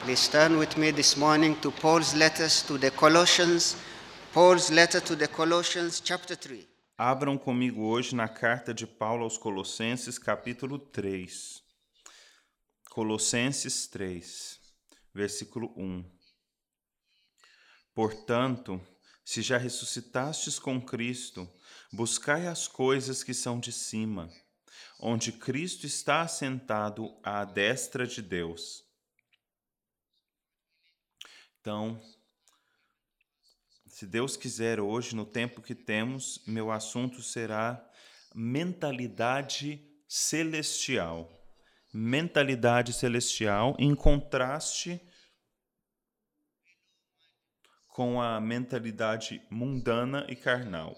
Please turn with me this morning to Paul's letter to the Colossians, chapter 3. Abram comigo hoje na carta de Paulo aos Colossenses, capítulo 3. Colossenses 3, versículo 1. Portanto, se já ressuscitastes com Cristo, buscai as coisas que são de cima, onde Cristo está assentado à destra de Deus. Então, se Deus quiser, hoje, no tempo que temos, meu assunto será mentalidade celestial. Mentalidade celestial em contraste com a mentalidade mundana e carnal.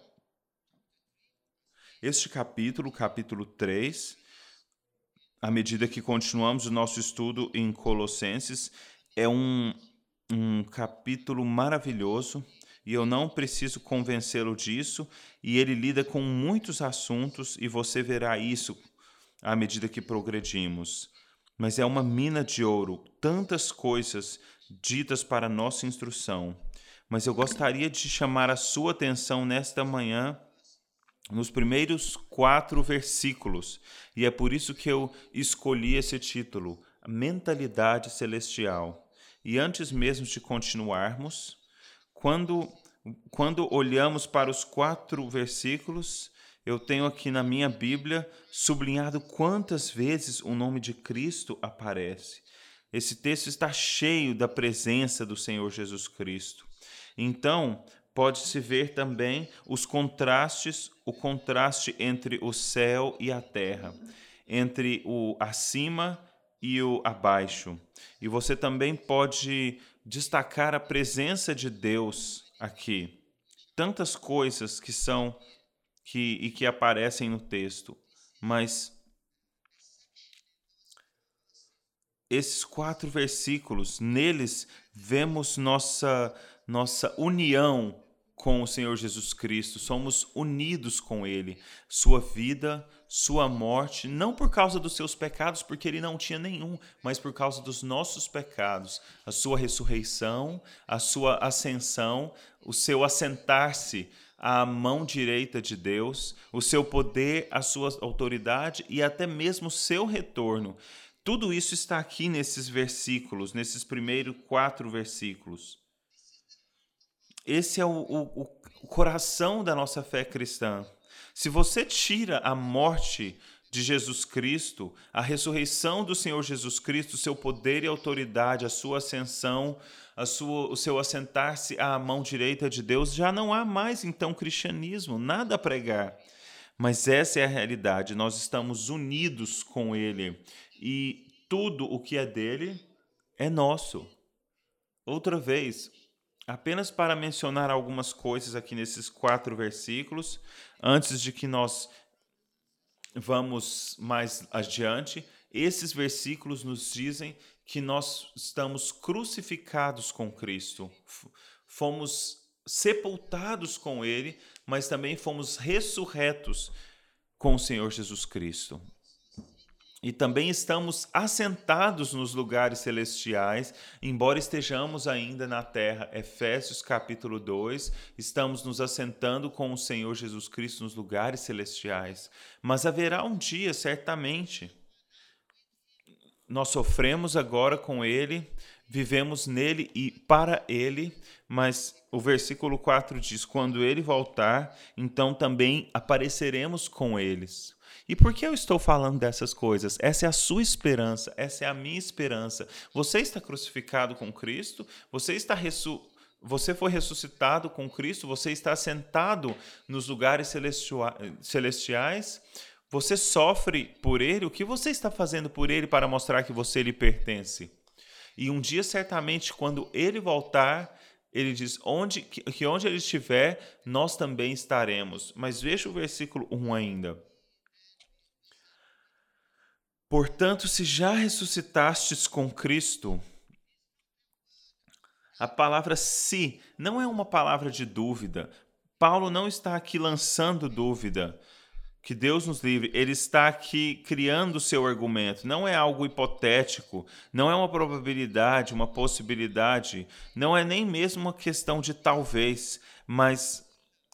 Este capítulo 3, à medida que continuamos o nosso estudo em Colossenses, é um capítulo maravilhoso. E eu não preciso convencê-lo disso, e ele lida com muitos assuntos, e você verá isso à medida que progredimos. Mas é uma mina de ouro, tantas coisas ditas para nossa instrução. Mas eu gostaria de chamar a sua atenção nesta manhã nos primeiros 4 versículos, e é por isso que eu escolhi esse título, Mentalidade Celestial. E antes mesmo de continuarmos, quando olhamos para os 4 versículos, eu tenho aqui na minha Bíblia sublinhado quantas vezes o nome de Cristo aparece. Esse texto está cheio da presença do Senhor Jesus Cristo. Então, pode-se ver também o contraste entre o céu e a terra, entre o acima e o abaixo. E você também pode destacar a presença de Deus aqui. Tantas coisas que aparecem no texto, mas esses 4 versículos, neles vemos nossa união com o Senhor Jesus Cristo, somos unidos com Ele, sua vida, sua morte, não por causa dos seus pecados, porque Ele não tinha nenhum, mas por causa dos nossos pecados, a sua ressurreição, a sua ascensão, o seu assentar-se à mão direita de Deus, o seu poder, a sua autoridade e até mesmo o seu retorno. Tudo isso está aqui nesses versículos, nesses primeiros 4 versículos. Esse é o coração da nossa fé cristã. Se você tira a morte de Jesus Cristo, a ressurreição do Senhor Jesus Cristo, o seu poder e autoridade, a sua ascensão, o seu assentar-se à mão direita de Deus, já não há mais, então, cristianismo, nada a pregar. Mas essa é a realidade, nós estamos unidos com Ele e tudo o que é dele é nosso. Outra vez, apenas para mencionar algumas coisas aqui nesses 4 versículos, antes de que nós vamos mais adiante, esses versículos nos dizem que nós estamos crucificados com Cristo, fomos sepultados com Ele, mas também fomos ressurretos com o Senhor Jesus Cristo. E também estamos assentados nos lugares celestiais, embora estejamos ainda na terra. Efésios capítulo 2, estamos nos assentando com o Senhor Jesus Cristo nos lugares celestiais. Mas haverá um dia, certamente. Nós sofremos agora com Ele, vivemos nele e para Ele, mas o versículo 4 diz, quando Ele voltar, então também apareceremos com eles. E por que eu estou falando dessas coisas? Essa é a sua esperança, essa é a minha esperança. Você está crucificado com Cristo, você foi ressuscitado com Cristo, você está sentado nos lugares celestiais, você sofre por Ele, o que você está fazendo por Ele para mostrar que você lhe pertence? E um dia, certamente, quando Ele voltar, Ele diz, onde Ele estiver, nós também estaremos. Mas veja o versículo 1 ainda. Portanto, se já ressuscitastes com Cristo, a palavra se não é uma palavra de dúvida. Paulo não está aqui lançando dúvida Que Deus nos livre, ele está aqui criando o seu argumento. Não é algo hipotético, não é uma probabilidade, uma possibilidade, não é nem mesmo uma questão de talvez, mas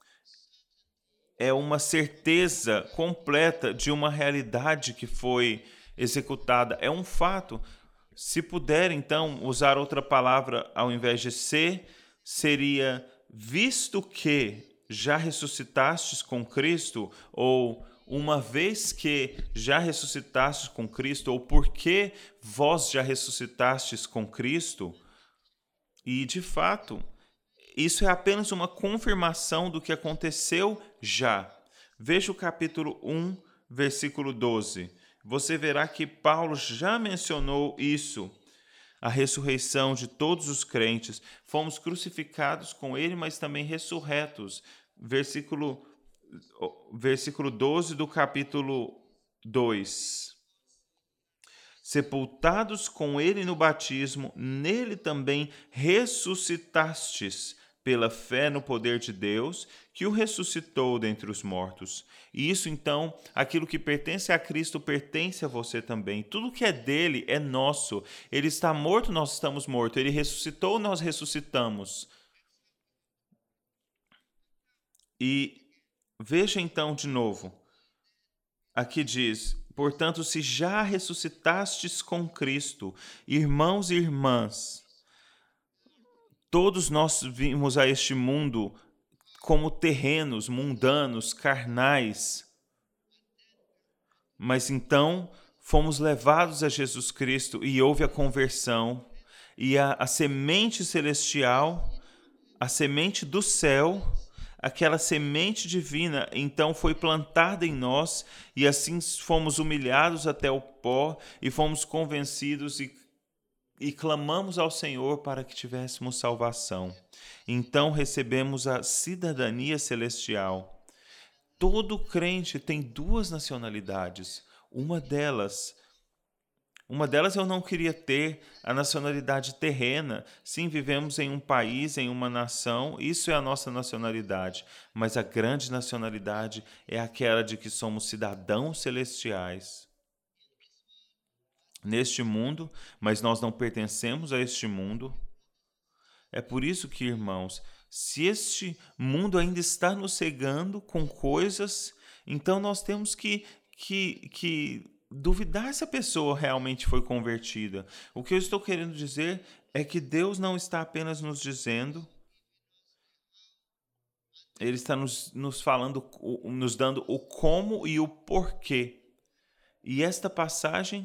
é uma certeza completa de uma realidade que foi executada. É um fato. Se puder, então, usar outra palavra ao invés de ser, seria visto que já ressuscitastes com Cristo, ou uma vez que já ressuscitastes com Cristo, ou porque vós já ressuscitastes com Cristo. E, de fato, isso é apenas uma confirmação do que aconteceu já. Veja o capítulo 1, versículo 12. Você verá que Paulo já mencionou isso, a ressurreição de todos os crentes. Fomos crucificados com ele, mas também ressurretos. Versículo 12 do capítulo 2. Sepultados com ele no batismo, nele também ressuscitastes, pela fé no poder de Deus, que o ressuscitou dentre os mortos. E isso, então, aquilo que pertence a Cristo pertence a você também. Tudo que é dele é nosso. Ele está morto, nós estamos mortos. Ele ressuscitou, nós ressuscitamos. E veja então de novo. Aqui diz: portanto, se já ressuscitastes com Cristo, irmãos e irmãs, todos nós vimos a este mundo como terrenos, mundanos, carnais. Mas então fomos levados a Jesus Cristo e houve a conversão, e a semente celestial, a semente do céu, aquela semente divina, então foi plantada em nós, e assim fomos humilhados até o pó, e fomos convencidos e clamamos ao Senhor para que tivéssemos salvação. Então recebemos a cidadania celestial. Todo crente tem duas nacionalidades. Uma delas eu não queria ter, a nacionalidade terrena. Sim, vivemos em um país, em uma nação, isso é a nossa nacionalidade. Mas a grande nacionalidade é aquela de que somos cidadãos celestiais neste mundo, mas nós não pertencemos a este mundo. É por isso que, irmãos, se este mundo ainda está nos cegando com coisas, então nós temos que duvidar se a pessoa realmente foi convertida. O que eu estou querendo dizer é que Deus não está apenas nos dizendo, Ele está nos falando, nos dando o como e o porquê. E esta passagem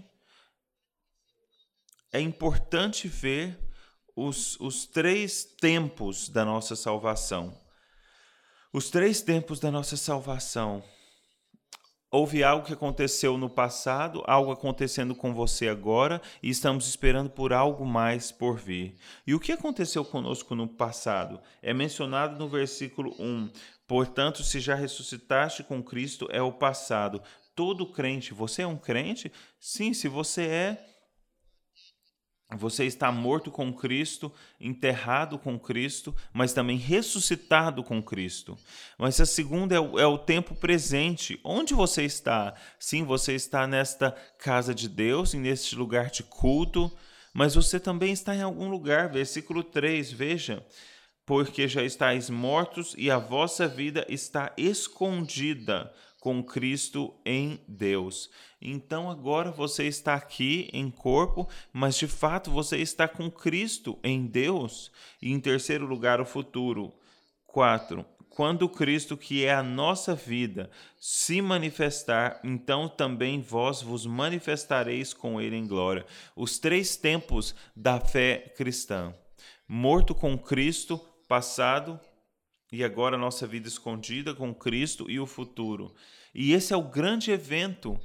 é importante ver os três tempos da nossa salvação. Os três tempos da nossa salvação. Houve algo que aconteceu no passado, algo acontecendo com você agora, e estamos esperando por algo mais por vir. E o que aconteceu conosco no passado? É mencionado no versículo 1. Portanto, se já ressuscitaste com Cristo, é o passado. Todo crente, você é um crente? Sim, se você é, você está morto com Cristo, enterrado com Cristo, mas também ressuscitado com Cristo. Mas a segunda é o tempo presente. Onde você está? Sim, você está nesta casa de Deus, neste lugar de culto, mas você também está em algum lugar. Versículo 3, veja. Porque já estáis mortos e a vossa vida está escondida com Cristo em Deus. Então agora você está aqui em corpo, mas de fato você está com Cristo em Deus. E em terceiro lugar, o futuro. 4. Quando Cristo, que é a nossa vida, se manifestar, então também vós vos manifestareis com ele em glória. Os três tempos da fé cristã. Morto com Cristo, passado, e agora a nossa vida escondida com Cristo e o futuro. E esse é o grande evento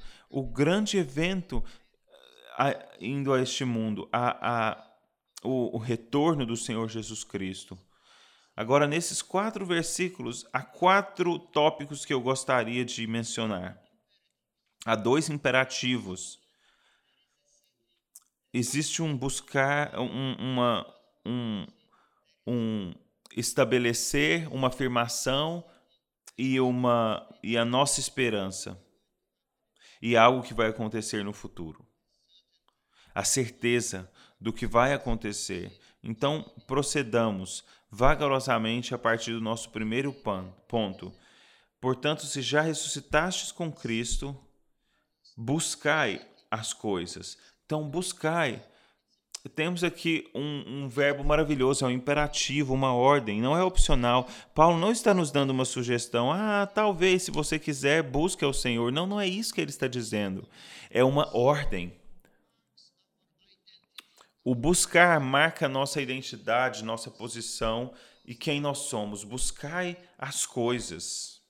indo a este mundo, o retorno do Senhor Jesus Cristo. Agora, nesses 4 versículos, há 4 tópicos que eu gostaria de mencionar. Há 2 imperativos. Existe um buscar, um estabelecer, uma afirmação e a nossa esperança e algo que vai acontecer no futuro. A certeza do que vai acontecer. Então, procedamos vagarosamente a partir do nosso primeiro ponto. Portanto, se já ressuscitastes com Cristo, buscai as coisas. Então, buscai. Temos aqui um verbo maravilhoso, é um imperativo, uma ordem, não é opcional. Paulo não está nos dando uma sugestão, talvez, se você quiser, busque ao Senhor. Não, não é isso que ele está dizendo. É uma ordem. O buscar marca nossa identidade, nossa posição e quem nós somos. Buscai as coisas.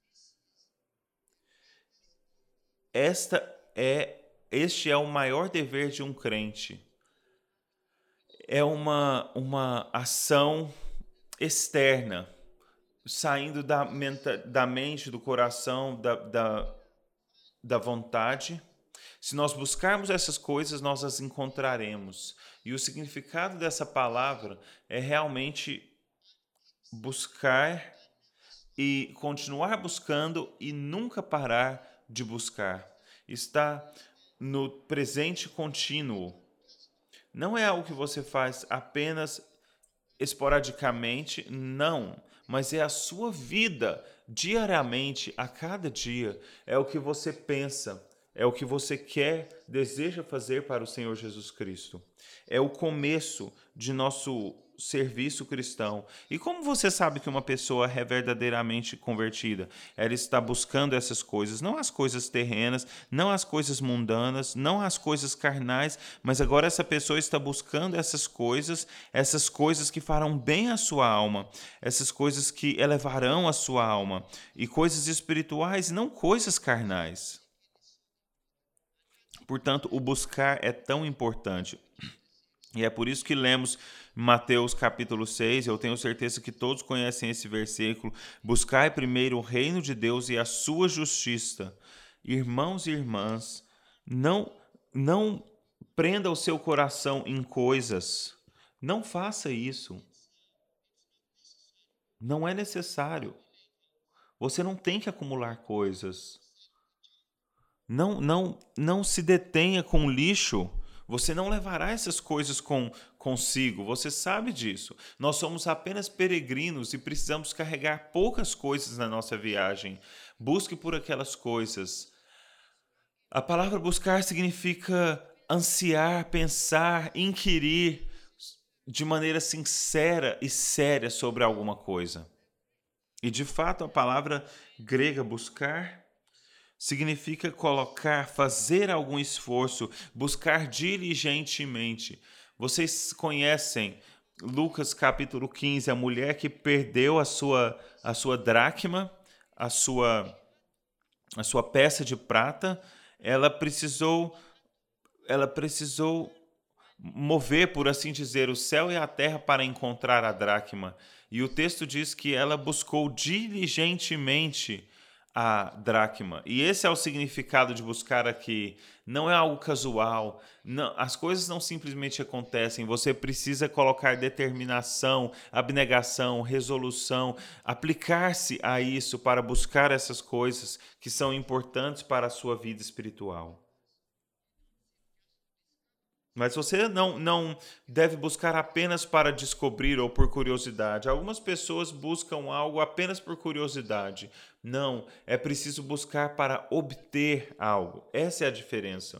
Este é o maior dever de um crente. É uma ação externa, saindo da mente, do coração, da vontade. Se nós buscarmos essas coisas, nós as encontraremos. E o significado dessa palavra é realmente buscar e continuar buscando e nunca parar de buscar. Está no presente contínuo. Não é algo que você faz apenas esporadicamente, não. Mas é a sua vida, diariamente, a cada dia. É o que você pensa, é o que você quer, deseja fazer para o Senhor Jesus Cristo. É o começo de nosso serviço cristão. E como você sabe que uma pessoa é verdadeiramente convertida? Ela está buscando essas coisas, não as coisas terrenas, não as coisas mundanas, não as coisas carnais, mas agora essa pessoa está buscando essas coisas que farão bem à sua alma, essas coisas que elevarão a sua alma, e coisas espirituais, não coisas carnais. Portanto, o buscar é tão importante. E é por isso que lemos Mateus capítulo 6, eu tenho certeza que todos conhecem esse versículo. Buscai primeiro o reino de Deus e a sua justiça. Irmãos e irmãs, não prenda o seu coração em coisas. Não faça isso. Não é necessário. Você não tem que acumular coisas. Não se detenha com lixo. Você não levará essas coisas consigo, você sabe disso. Nós somos apenas peregrinos e precisamos carregar poucas coisas na nossa viagem. Busque por aquelas coisas. A palavra buscar significa ansiar, pensar, inquirir de maneira sincera e séria sobre alguma coisa. E de fato a palavra grega buscar significa colocar, fazer algum esforço, buscar diligentemente. Vocês conhecem Lucas capítulo 15, a mulher que perdeu a sua dracma, a sua peça de prata, ela precisou mover, por assim dizer, o céu e a terra para encontrar a dracma. E o texto diz que ela buscou diligentemente a dracma. E esse é o significado de buscar aqui. Não é algo casual. Não, as coisas não simplesmente acontecem. Você precisa colocar determinação, abnegação, resolução, aplicar-se a isso para buscar essas coisas que são importantes para a sua vida espiritual. Mas você não deve buscar apenas para descobrir ou por curiosidade. Algumas pessoas buscam algo apenas por curiosidade. Não, é preciso buscar para obter algo. Essa é a diferença.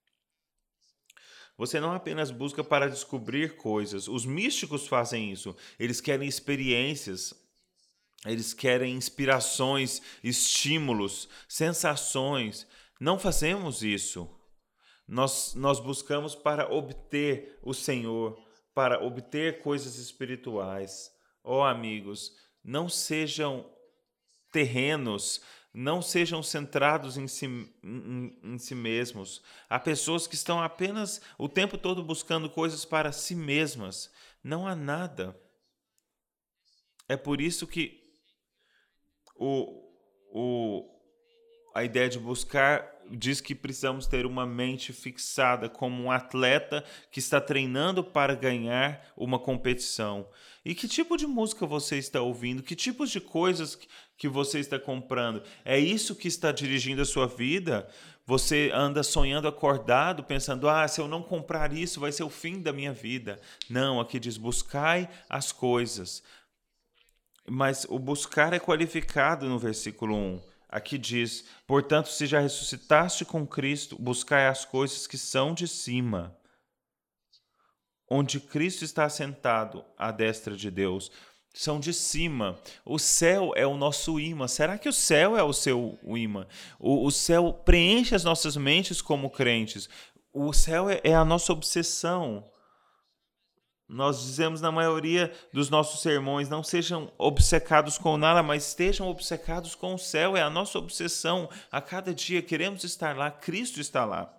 Você não apenas busca para descobrir coisas. Os místicos fazem isso. Eles querem experiências. Eles querem inspirações, estímulos, sensações. Não fazemos isso. Nós buscamos para obter o Senhor, para obter coisas espirituais. Amigos, não sejam terrenos, não sejam centrados em si mesmos. Há pessoas que estão apenas o tempo todo buscando coisas para si mesmas. Não há nada. É por isso que a ideia de buscar diz que precisamos ter uma mente fixada como um atleta que está treinando para ganhar uma competição. E que tipo de música você está ouvindo? Que tipos de coisas que você está comprando? É isso que está dirigindo a sua vida? Você anda sonhando acordado, pensando, se eu não comprar isso, vai ser o fim da minha vida. Não, aqui diz, buscai as coisas. Mas o buscar é qualificado no versículo 1. Aqui diz, portanto, se já ressuscitaste com Cristo, buscai as coisas que são de cima, onde Cristo está assentado à destra de Deus. São de cima. O céu é o nosso imã. Será que o céu é o seu imã? O céu preenche as nossas mentes como crentes. O céu é a nossa obsessão. Nós dizemos na maioria dos nossos sermões, não sejam obcecados com nada, mas estejam obcecados com o céu. É a nossa obsessão. A cada dia queremos estar lá, Cristo está lá.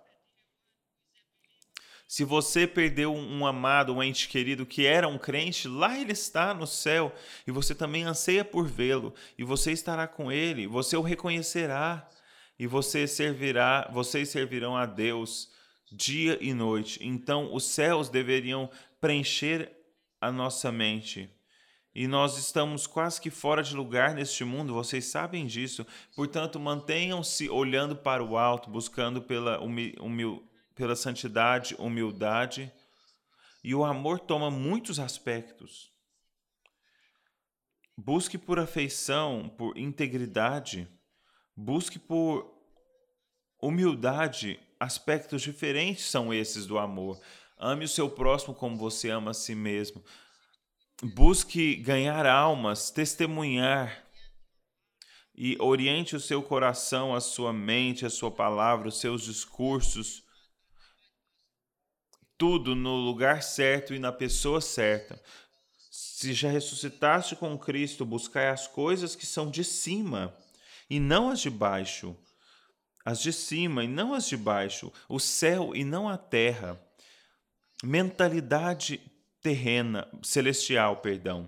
Se você perdeu um amado, um ente querido que era um crente, lá ele está no céu e você também anseia por vê-lo e você estará com ele, você o reconhecerá e vocês servirão a Deus dia e noite. Então, os céus deveriam preencher a nossa mente. E nós estamos quase que fora de lugar neste mundo, vocês sabem disso. Portanto, mantenham-se olhando para o alto, buscando pela santidade, humildade. E o amor toma muitos aspectos. Busque por afeição, por integridade. Busque por humildade. Aspectos diferentes são esses do amor. Ame o seu próximo como você ama a si mesmo. Busque ganhar almas, testemunhar. E oriente o seu coração, a sua mente, a sua palavra, os seus discursos. Tudo no lugar certo e na pessoa certa. Se já ressuscitaste com Cristo, buscai as coisas que são de cima e não as de baixo. As de cima e não as de baixo. O céu e não a terra. Mentalidade celestial.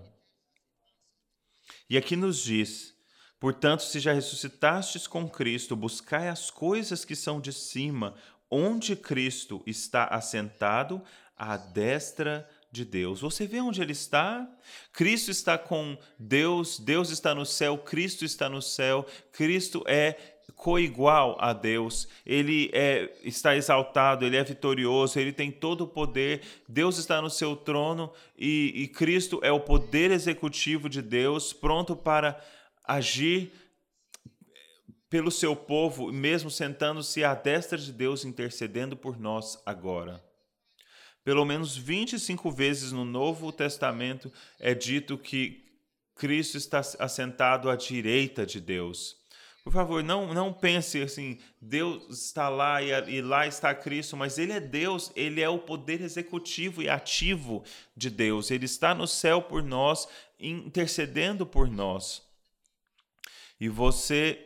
E aqui nos diz, portanto, se já ressuscitastes com Cristo, buscai as coisas que são de cima, onde Cristo está assentado à destra de Deus. Você vê onde ele está? Cristo está com Deus, Deus está no céu, Cristo está no céu, Cristo é coigual a Deus, ele está exaltado, ele é vitorioso, ele tem todo o poder, Deus está no seu trono e Cristo é o poder executivo de Deus, pronto para agir pelo seu povo, mesmo sentando-se à destra de Deus, intercedendo por nós agora. Pelo menos 25 vezes no Novo Testamento é dito que Cristo está assentado à direita de Deus. Por favor, não pense assim, Deus está lá e lá está Cristo, mas Ele é Deus, Ele é o poder executivo e ativo de Deus. Ele está no céu por nós, intercedendo por nós. E você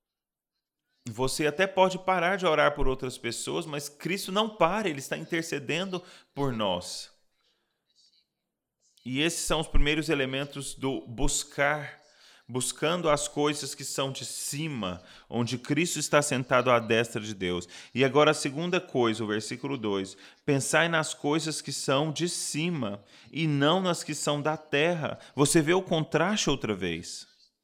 até pode parar de orar por outras pessoas, mas Cristo não para, Ele está intercedendo por nós. E esses são os primeiros elementos do buscando as coisas que são de cima, onde Cristo está sentado à destra de Deus. E agora a segunda coisa, o versículo 2. Pensai nas coisas que são de cima e não nas que são da terra. Você vê o contraste outra vez.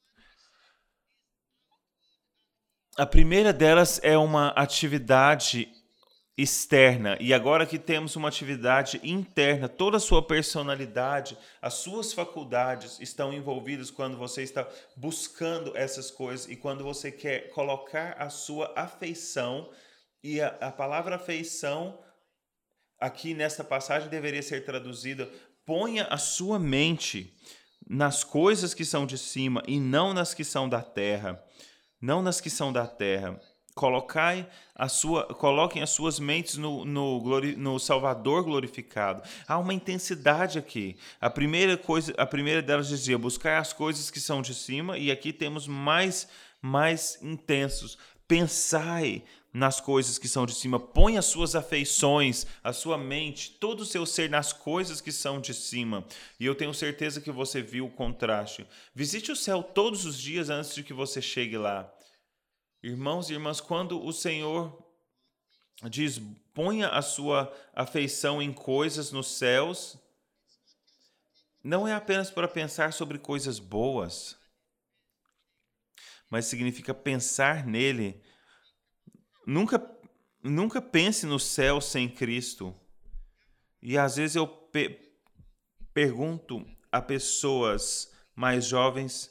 A primeira delas é uma atividade externa, e agora que temos uma atividade interna, toda a sua personalidade, as suas faculdades estão envolvidas quando você está buscando essas coisas e quando você quer colocar a sua afeição, e a palavra afeição aqui nesta passagem deveria ser traduzida: ponha a sua mente nas coisas que são de cima e não nas que são da terra. Não nas que são da terra. Coloquem as suas mentes no Salvador glorificado. Há uma intensidade aqui. A primeira delas dizia: buscar as coisas que são de cima, e aqui temos mais intensos. Pensai nas coisas que são de cima. Põe as suas afeições, a sua mente, todo o seu ser nas coisas que são de cima. E eu tenho certeza que você viu o contraste. Visite o céu todos os dias antes de que você chegue lá. Irmãos e irmãs, quando o Senhor diz: ponha a sua afeição em coisas nos céus, não é apenas para pensar sobre coisas boas, mas significa pensar nele. Nunca, nunca pense no céu sem Cristo. E às vezes eu pergunto a pessoas mais jovens,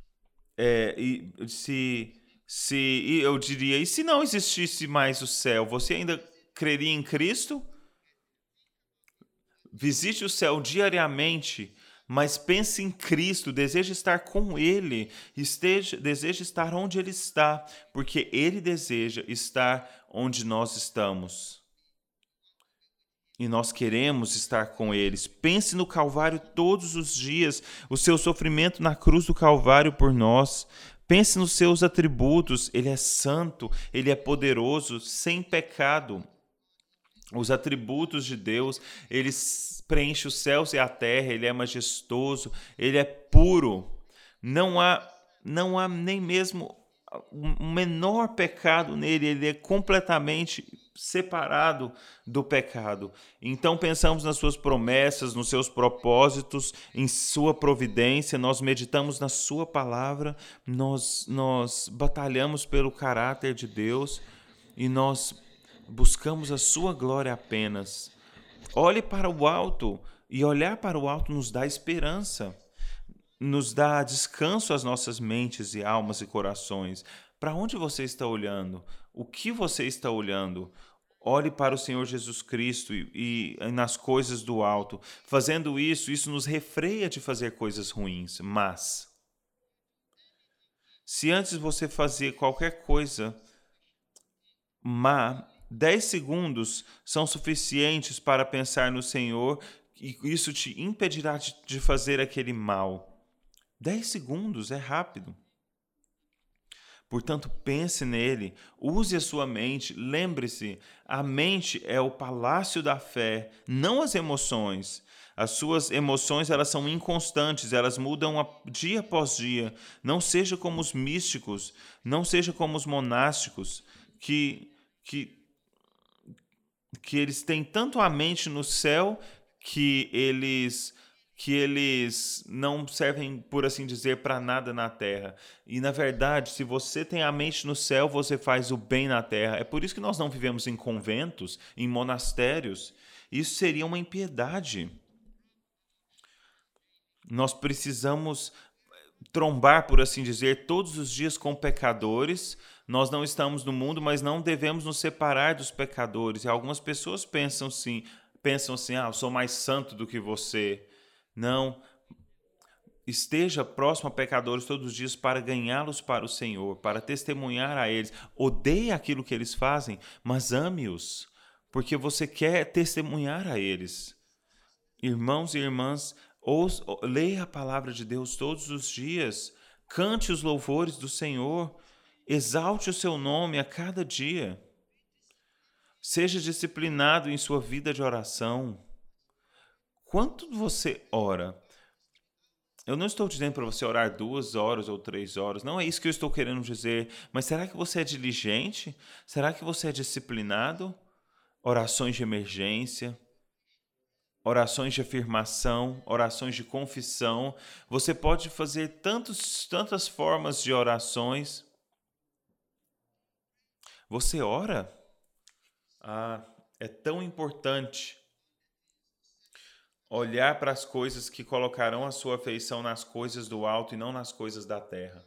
e eu diria, e se não existisse mais o céu, você ainda creria em Cristo? Visite o céu diariamente, mas pense em Cristo, deseje estar com Ele, deseje estar onde Ele está, porque Ele deseja estar onde nós estamos. E nós queremos estar com eles. Pense no Calvário todos os dias, o seu sofrimento na cruz do Calvário por nós. Pense nos seus atributos. Ele é santo, ele é poderoso, sem pecado. Os atributos de Deus, ele preenche os céus e a terra, ele é majestoso, ele é puro. Não há nem mesmo o menor pecado nele, ele é completamente separado do pecado. Então pensamos nas suas promessas, nos seus propósitos, em sua providência, nós meditamos na sua palavra, nós batalhamos pelo caráter de Deus e nós buscamos a sua glória apenas. Olhe para o alto, e olhar para o alto nos dá esperança, nos dá descanso às nossas mentes e almas e corações. Para onde você está olhando? O que você está olhando? Olhe para o Senhor Jesus Cristo e nas coisas do alto. Fazendo isso nos refreia de fazer coisas ruins. Mas, se antes você fazer qualquer coisa má, 10 segundos são suficientes para pensar no Senhor e isso te impedirá de fazer aquele mal. 10 segundos é rápido. Portanto, pense nele, use a sua mente, lembre-se, a mente é o palácio da fé, não as emoções. As suas emoções, elas são inconstantes, elas mudam dia após dia. Não seja como os místicos, não seja como os monásticos, que eles têm tanto a mente no céu que eles não servem, por assim dizer, para nada na terra. E, na verdade, se você tem a mente no céu, você faz o bem na terra. É por isso que nós não vivemos em conventos, em monastérios. Isso seria uma impiedade. Nós precisamos trombar, por assim dizer, todos os dias com pecadores. Nós não estamos no mundo, mas não devemos nos separar dos pecadores. E algumas pessoas pensam assim, eu sou mais santo do que você. Não, esteja próximo a pecadores todos os dias para ganhá-los para o Senhor, para testemunhar a eles. Odeie aquilo que eles fazem, mas ame-os, porque você quer testemunhar a eles. Irmãos e irmãs, leia a palavra de Deus todos os dias, cante os louvores do Senhor, exalte o seu nome a cada dia. Seja disciplinado em sua vida de oração. Quanto você ora? Eu não estou dizendo para você orar 2 horas ou 3 horas, não é isso que eu estou querendo dizer, mas será que você é diligente? Será que você é disciplinado? Orações de emergência, orações de afirmação, orações de confissão. Você pode fazer tantas formas de orações. Você ora? É tão importante olhar para as coisas que colocarão a sua afeição nas coisas do alto e não nas coisas da terra.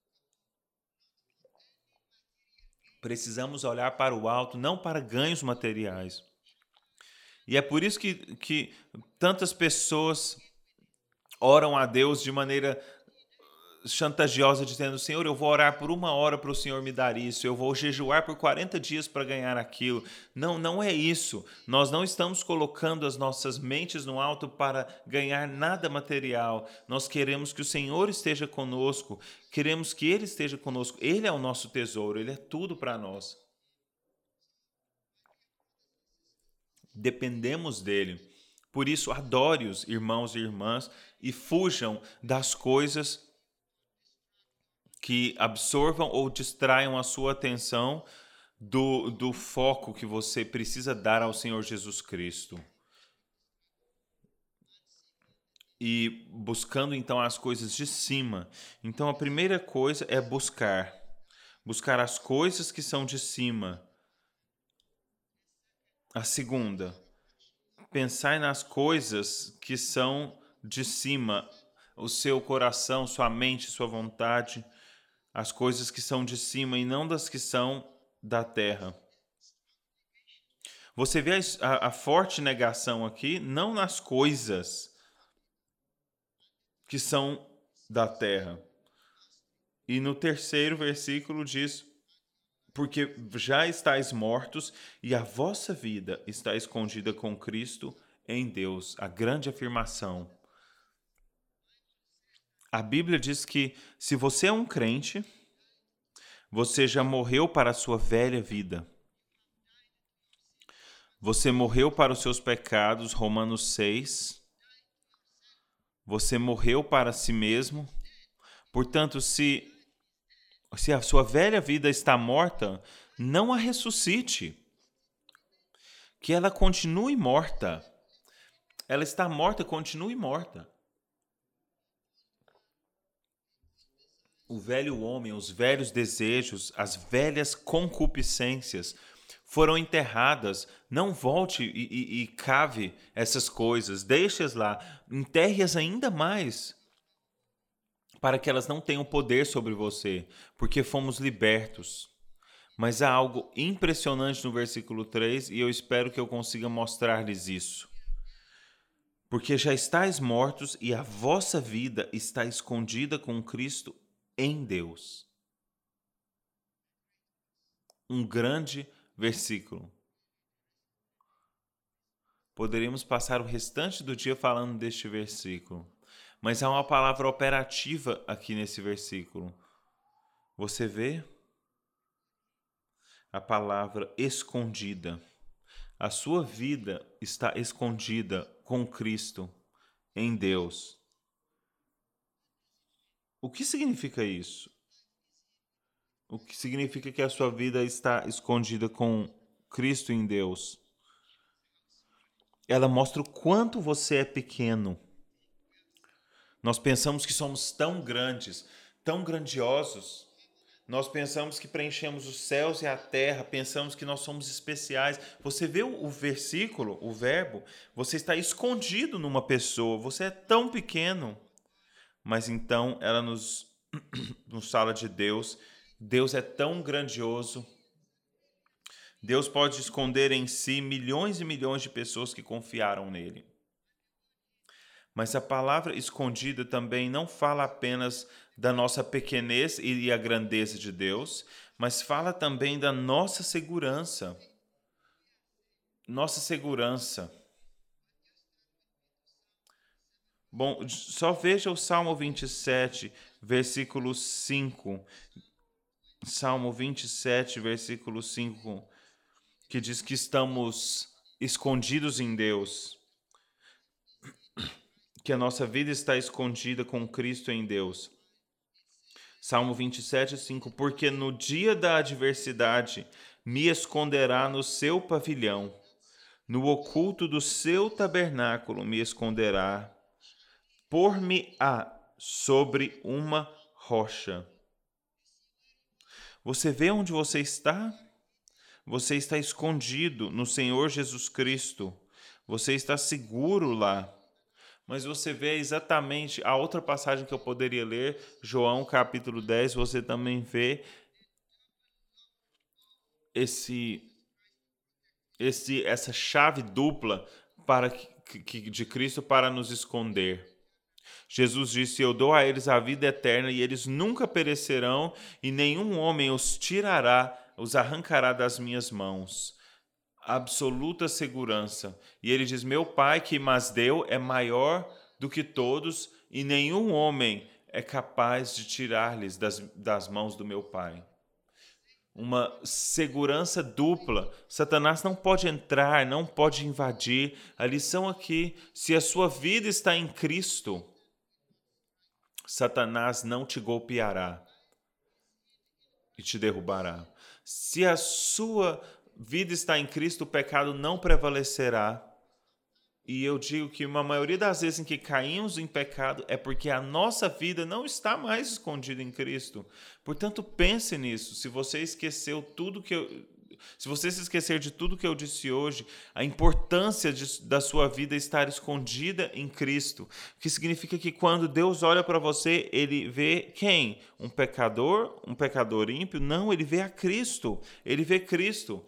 Precisamos olhar para o alto, não para ganhos materiais. E é por isso que tantas pessoas oram a Deus de maneira chantagiosa, dizendo: Senhor, eu vou orar por 1 hora para o Senhor me dar isso, eu vou jejuar por 40 dias para ganhar aquilo. Não é isso. Nós não estamos colocando as nossas mentes no alto para ganhar nada material. Nós queremos que o Senhor esteja conosco, queremos que Ele esteja conosco. Ele é o nosso tesouro, Ele é tudo para nós. Dependemos dEle. Por isso, adore-os, irmãos e irmãs, e fujam das coisas que absorvam ou distraiam a sua atenção do foco que você precisa dar ao Senhor Jesus Cristo. E buscando então as coisas de cima. Então a primeira coisa é buscar as coisas que são de cima. A segunda, pensar nas coisas que são de cima, o seu coração, sua mente, sua vontade, as coisas que são de cima e não das que são da terra. Você vê a forte negação aqui, não nas coisas que são da terra. E no terceiro versículo diz: porque já estáis mortos e a vossa vida está escondida com Cristo em Deus. A grande afirmação. A Bíblia diz que se você é um crente, você já morreu para a sua velha vida. Você morreu para os seus pecados, Romanos 6. Você morreu para si mesmo. Portanto, se a sua velha vida está morta, não a ressuscite. Que ela continue morta. Ela está morta, continue morta. O velho homem, os velhos desejos, as velhas concupiscências foram enterradas. Não volte e cave essas coisas. Deixe-as lá. Enterre-as ainda mais, para que elas não tenham poder sobre você, porque fomos libertos. Mas há algo impressionante no versículo 3 e eu espero que eu consiga mostrar-lhes isso. Porque já estáis mortos e a vossa vida está escondida com Cristo em Deus. Um grande versículo. Poderíamos passar o restante do dia falando deste versículo, mas há uma palavra operativa aqui nesse versículo. Você vê a palavra escondida. A sua vida está escondida com Cristo em Deus. O que significa isso? O que significa que a sua vida está escondida com Cristo em Deus? Ela mostra o quanto você é pequeno. Nós pensamos que somos tão grandes, tão grandiosos. Nós pensamos que preenchemos os céus e a terra, pensamos que nós somos especiais. Você vê o versículo, o verbo, você está escondido numa pessoa, você é tão pequeno. Mas então ela nos fala de Deus. Deus é tão grandioso. Deus pode esconder em si milhões e milhões de pessoas que confiaram nele. Mas a palavra escondida também não fala apenas da nossa pequenez e a grandeza de Deus, mas fala também da nossa segurança. Nossa segurança. Bom, só veja o Salmo 27, versículo 5. Salmo 27, versículo 5, que diz que estamos escondidos em Deus, que a nossa vida está escondida com Cristo em Deus. Salmo 27, 5, porque no dia da adversidade me esconderá no seu pavilhão, no oculto do seu tabernáculo me esconderá, por-me-á sobre uma rocha. Você vê onde você está? Você está escondido no Senhor Jesus Cristo. Você está seguro lá. Mas você vê exatamente a outra passagem que eu poderia ler, João capítulo 10, você também vê essa chave dupla de Cristo para nos esconder. Jesus disse: eu dou a eles a vida eterna e eles nunca perecerão e nenhum homem os arrancará das minhas mãos. Absoluta segurança. E ele diz: meu Pai que mas deu é maior do que todos e nenhum homem é capaz de tirar-lhes das mãos do meu Pai. Uma segurança dupla. Satanás não pode entrar, não pode invadir. A lição aqui, se a sua vida está em Cristo, Satanás não te golpeará. e te derrubará. Se a sua vida está em Cristo, o pecado não prevalecerá. E eu digo que uma maioria das vezes em que caímos em pecado é porque a nossa vida não está mais escondida em Cristo. Portanto, pense nisso. Se você se esquecer de tudo que eu disse hoje, a importância da sua vida estar escondida em Cristo, o que significa que quando Deus olha para você, ele vê quem? Um pecador ímpio? Não, ele vê a Cristo. Ele vê Cristo.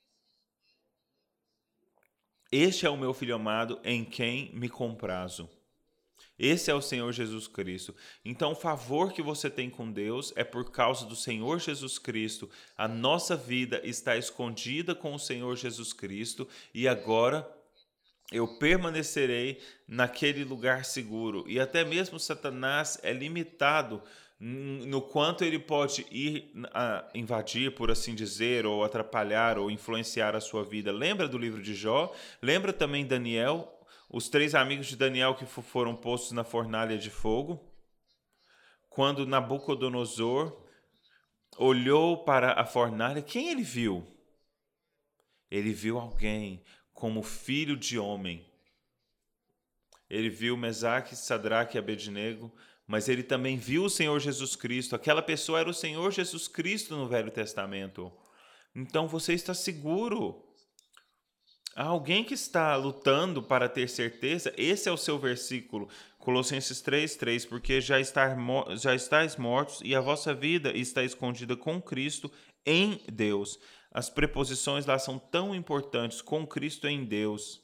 Este é o meu filho amado, em quem me comprazo. Esse é o Senhor Jesus Cristo. Então, o favor que você tem com Deus é por causa do Senhor Jesus Cristo. A nossa vida está escondida com o Senhor Jesus Cristo e agora eu permanecerei naquele lugar seguro. E até mesmo Satanás é limitado no quanto ele pode ir invadir, por assim dizer, ou atrapalhar, ou influenciar a sua vida. Lembra do livro de Jó? Lembra também Daniel? Os 3 amigos de Daniel que foram postos na fornalha de fogo? Quando Nabucodonosor olhou para a fornalha, quem ele viu? Ele viu alguém como filho de homem. Ele viu Mesaque, Sadraque e Abednego, mas ele também viu o Senhor Jesus Cristo. Aquela pessoa era o Senhor Jesus Cristo no Velho Testamento. Então você está seguro. Há alguém que está lutando para ter certeza. Esse é o seu versículo, Colossenses 3:3, porque já estáis mortos e a vossa vida está escondida com Cristo em Deus. As preposições lá são tão importantes, com Cristo em Deus.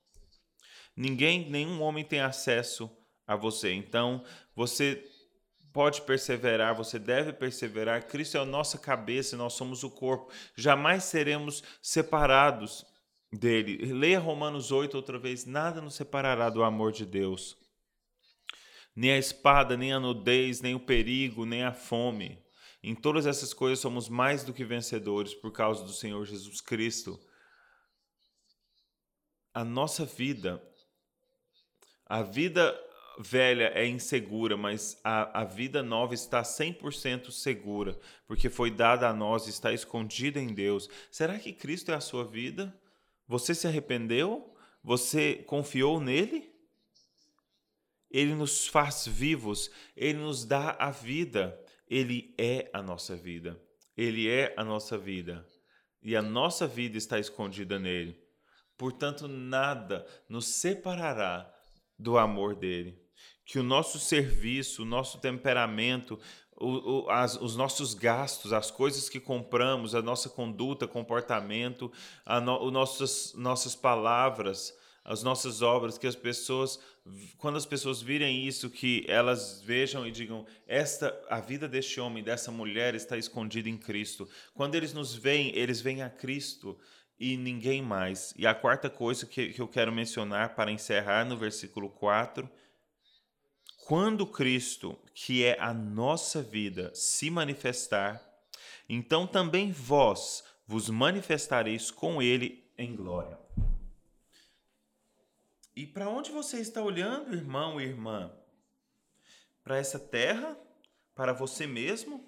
Nenhum homem tem acesso a você. Então, você pode perseverar, você deve perseverar. Cristo é a nossa cabeça e nós somos o corpo. Jamais seremos separados dele. Leia Romanos 8 outra vez. Nada nos separará do amor de Deus. Nem a espada, nem a nudez, nem o perigo, nem a fome. Em todas essas coisas somos mais do que vencedores por causa do Senhor Jesus Cristo. A nossa vida, a vida velha é insegura, mas a vida nova está 100% segura, porque foi dada a nós, está escondida em Deus. Será que Cristo é a sua vida? Você se arrependeu? Você confiou nele? Ele nos faz vivos, ele nos dá a vida. Ele é a nossa vida. Ele é a nossa vida. E a nossa vida está escondida nele. Portanto, nada nos separará do amor dele. Que o nosso serviço, o nosso temperamento, os nossos gastos, as coisas que compramos, a nossa conduta, comportamento, nossas palavras, as nossas obras, que quando as pessoas virem isso, que elas vejam e digam, a vida deste homem, dessa mulher está escondida em Cristo. Quando eles nos veem, eles veem a Cristo e ninguém mais. E a quarta coisa que eu quero mencionar para encerrar no versículo 4, quando Cristo, que é a nossa vida, se manifestar, então também vós vos manifestareis com ele em glória. E para onde você está olhando, irmão e irmã? Para essa terra? Para você mesmo?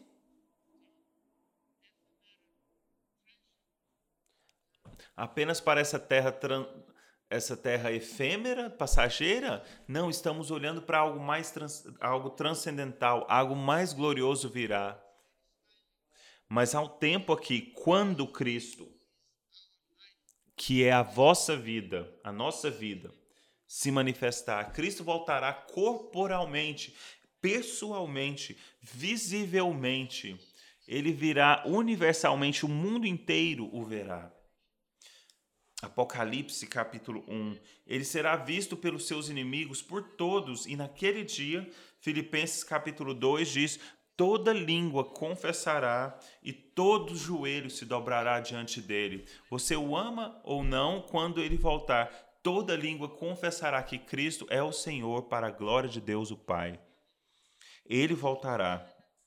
Apenas para essa terra efêmera, passageira? Não, estamos olhando para algo transcendental, algo mais glorioso virá. Mas há um tempo aqui, quando Cristo, que é a vossa vida, a nossa vida, se manifestar, Cristo voltará corporalmente, pessoalmente, visivelmente. Ele virá universalmente, o mundo inteiro o verá. Apocalipse capítulo 1. Ele será visto pelos seus inimigos, por todos, e naquele dia, Filipenses capítulo 2 diz: toda língua confessará e todo joelho se dobrará diante dele. Você o ama ou não? Quando ele voltar, toda língua confessará que Cristo é o Senhor, para a glória de Deus o Pai. Ele voltará.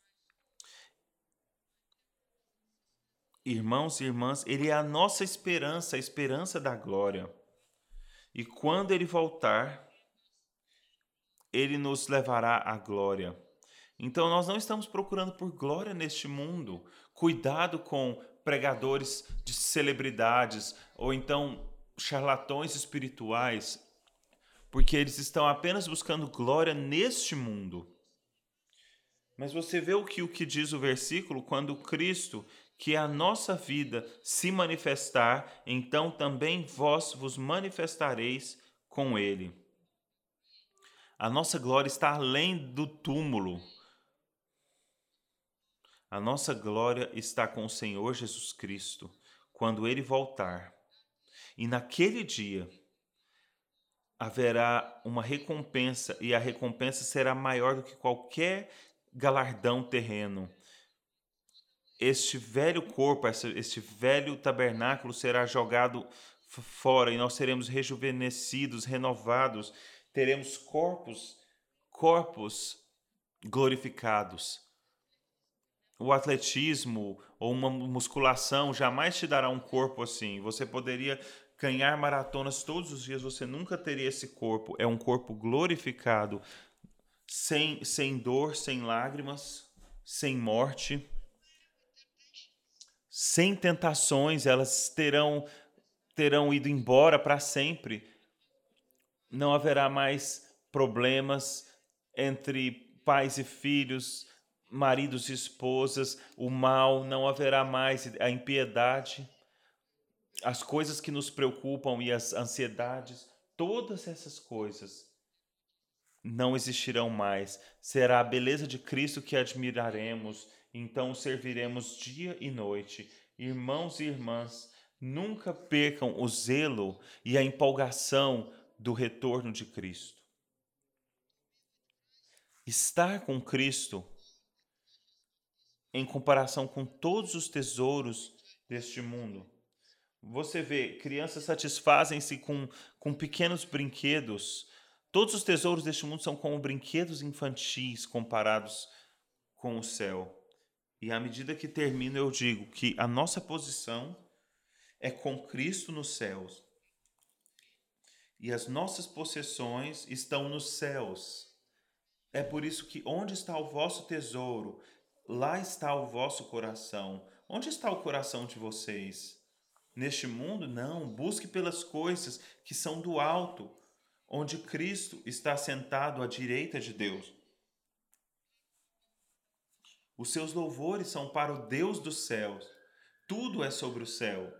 Irmãos e irmãs, ele é a nossa esperança, a esperança da glória. E quando ele voltar, ele nos levará à glória. Então nós não estamos procurando por glória neste mundo. Cuidado com pregadores de celebridades ou então charlatões espirituais, porque eles estão apenas buscando glória neste mundo. Mas você vê o que diz o versículo? Quando Cristo, que é a nossa vida, se manifestar, então também vós vos manifestareis com Ele. A nossa glória está além do túmulo. A nossa glória está com o Senhor Jesus Cristo, quando Ele voltar. E naquele dia haverá uma recompensa, e a recompensa será maior do que qualquer galardão terreno. Este velho corpo, este velho tabernáculo será jogado fora e nós seremos rejuvenescidos, renovados, teremos corpos glorificados. O atletismo ou uma musculação jamais te dará um corpo assim. Você poderia ganhar maratonas todos os dias, você nunca teria esse corpo. É um corpo glorificado, sem dor, sem lágrimas, sem morte, sem tentações, elas terão ido embora para sempre. Não haverá mais problemas entre pais e filhos, maridos e esposas, o mal, não haverá mais a impiedade, as coisas que nos preocupam e as ansiedades, todas essas coisas não existirão mais. Será a beleza de Cristo que admiraremos, então o serviremos dia e noite. Irmãos e irmãs, nunca percam o zelo e a empolgação do retorno de Cristo. Estar com Cristo, em comparação com todos os tesouros deste mundo. Você vê, crianças satisfazem-se com pequenos brinquedos. Todos os tesouros deste mundo são como brinquedos infantis comparados com o céu. E à medida que termino, eu digo que a nossa posição é com Cristo nos céus. E as nossas possessões estão nos céus. É por isso que onde está o vosso tesouro, lá está o vosso coração. Onde está o coração de vocês? Neste mundo? Não. Busque pelas coisas que são do alto, onde Cristo está sentado à direita de Deus. Os seus louvores são para o Deus dos céus. Tudo é sobre o céu.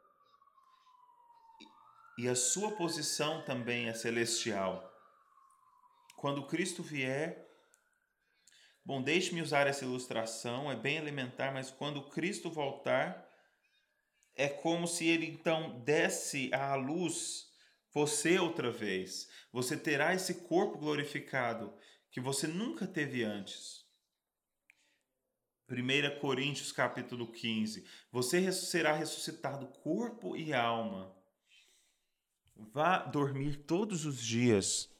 E a sua posição também é celestial. Quando Cristo vier, bom, deixe-me usar essa ilustração, é bem elementar, mas quando Cristo voltar, é como se ele então desse à luz você outra vez. Você terá esse corpo glorificado que você nunca teve antes. 1 Coríntios capítulo 15. Você será ressuscitado corpo e alma. Vá dormir todos os dias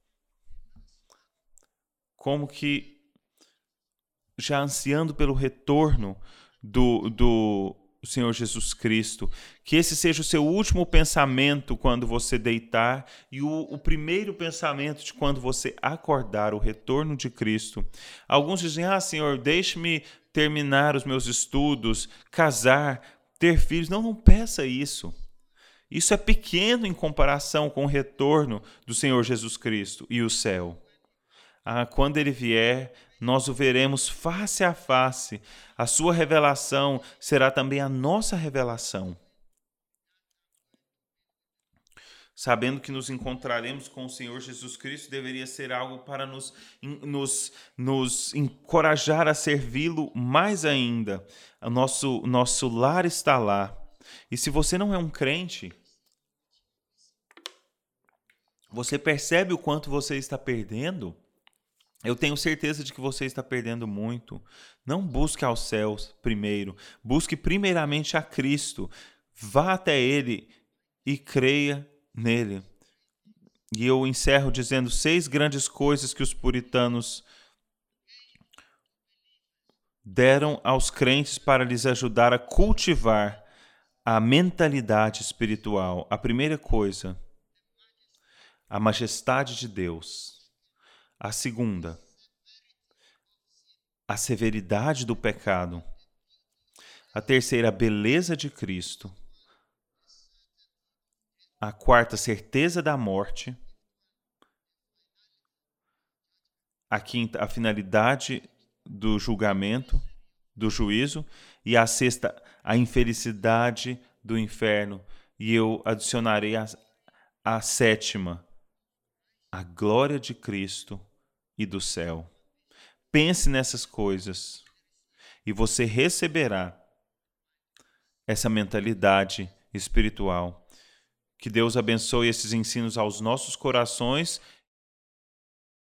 como que já ansiando pelo retorno do Senhor Jesus Cristo. Que esse seja o seu último pensamento quando você deitar e o primeiro pensamento de quando você acordar, o retorno de Cristo. Alguns dizem, Senhor, deixe-me terminar os meus estudos, casar, ter filhos. Não peça isso. Isso é pequeno em comparação com o retorno do Senhor Jesus Cristo e o céu. Quando Ele vier, nós o veremos face a face. A sua revelação será também a nossa revelação. Sabendo que nos encontraremos com o Senhor Jesus Cristo, deveria ser algo para nos encorajar a servi-lo mais ainda. O nosso lar está lá. E se você não é um crente, você percebe o quanto você está perdendo? Eu tenho certeza de que você está perdendo muito. Não busque aos céus primeiro. Busque primeiramente a Cristo. Vá até Ele e creia nele. E eu encerro dizendo 6 grandes coisas que os puritanos deram aos crentes para lhes ajudar a cultivar a mentalidade espiritual. A primeira coisa, a majestade de Deus. A segunda, a severidade do pecado. A terceira, a beleza de Cristo. A quarta, a certeza da morte. A quinta, a finalidade do julgamento, do juízo. E a sexta, a infelicidade do inferno. E eu adicionarei a sétima, a glória de Cristo e do céu. Pense nessas coisas e você receberá essa mentalidade espiritual. Que Deus abençoe esses ensinos aos nossos corações